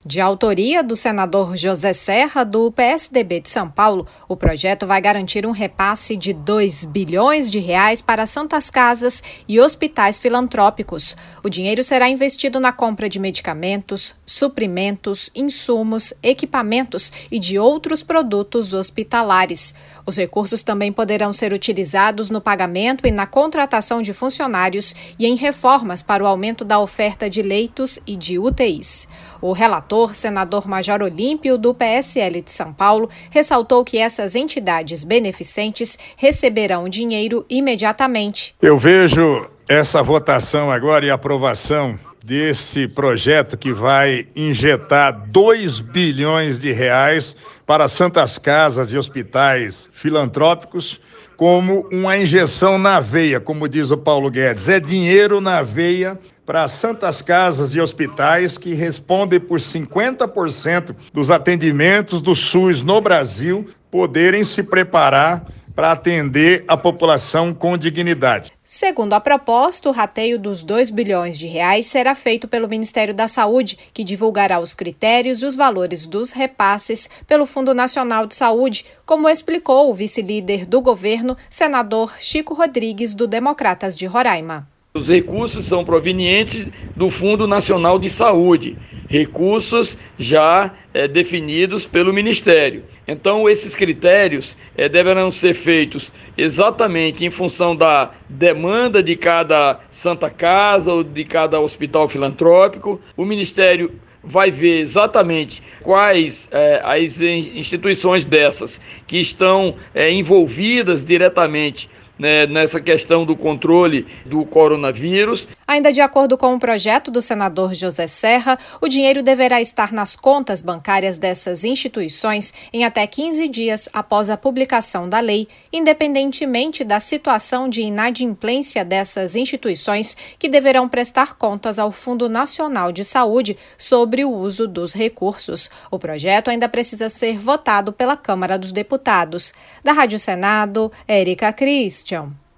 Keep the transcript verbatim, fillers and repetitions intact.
De autoria do senador José Serra, do P S D B de São Paulo, o projeto vai garantir um repasse de dois bilhões de reais para santas casas e hospitais filantrópicos. O dinheiro será investido na compra de medicamentos, suprimentos, insumos, equipamentos e de outros produtos hospitalares. Os recursos também poderão ser utilizados no pagamento e na contratação de funcionários e em reformas para o aumento da oferta de leitos e de U T Is. O relator, senador Major Olímpio, do P S L de São Paulo, ressaltou que essas entidades beneficentes receberão dinheiro imediatamente. Eu vejo essa votação agora e aprovação desse projeto que vai injetar dois bilhões de reais para santas casas e hospitais filantrópicos como uma injeção na veia, como diz o Paulo Guedes. É dinheiro na veia para santas casas e hospitais que respondem por cinquenta por cento dos atendimentos do SUS no Brasil poderem se preparar para atender a população com dignidade. Segundo a proposta, o rateio dos dois bilhões de reais será feito pelo Ministério da Saúde, que divulgará os critérios e os valores dos repasses pelo Fundo Nacional de Saúde, como explicou o vice-líder do governo, senador Chico Rodrigues, do Democratas de Roraima. Os recursos são provenientes do Fundo Nacional de Saúde, recursos já é, definidos pelo Ministério. Então, esses critérios é, deverão ser feitos exatamente em função da demanda de cada Santa Casa ou de cada hospital filantrópico. O Ministério vai ver exatamente quais é, as instituições dessas que estão é, envolvidas diretamente Né, nessa questão do controle do coronavírus. Ainda de acordo com o projeto do senador José Serra, o dinheiro deverá estar nas contas bancárias dessas instituições em até quinze dias após a publicação da lei, independentemente da situação de inadimplência dessas instituições, que deverão prestar contas ao Fundo Nacional de Saúde sobre o uso dos recursos. O projeto ainda precisa ser votado pela Câmara dos Deputados. Da Rádio Senado, Érica Christian.